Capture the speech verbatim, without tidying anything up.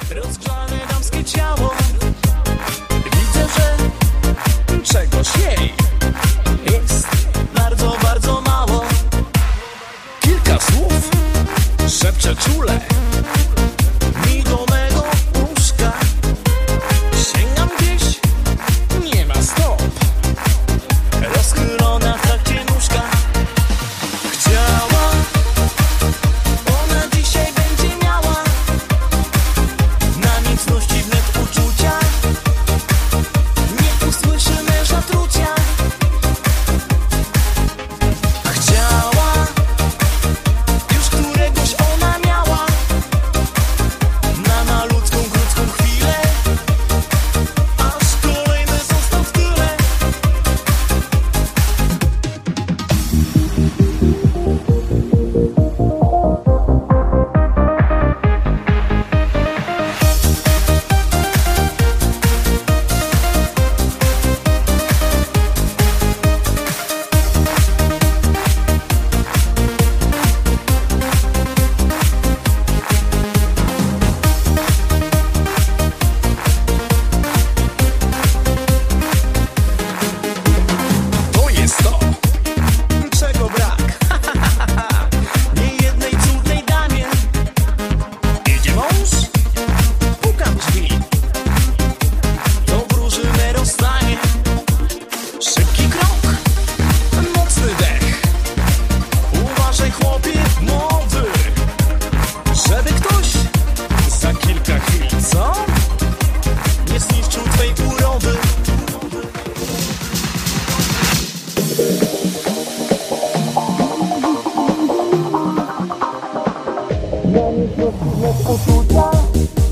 Rozgrzane damskie ciało. Widzę, że czegoś jej jest bardzo, bardzo mało. Kilka słów szepczę czule mi do mego łóżka. Sięgam gdzieś, nie ma stop. Rozchylona w trakcie nóżka. Chciała, ona dzisiaj będzie miała na mocności wnet uczucia. Nie usłyszy męża trucia. Chciała, już któregoś ona miała na malutką, krótką chwilę, aż kolejny został w tyle. To jest to, czego brak niejednej cudnej damie. Idzie mąż, puka w drzwi, to wróży me rozstanie. Szybki krok, mocny dech. Uważaj, chłopie młody, żeby ktoś za kilka chwil, co? Nie zniszczył twej urody. Na mocności wnet uczucia.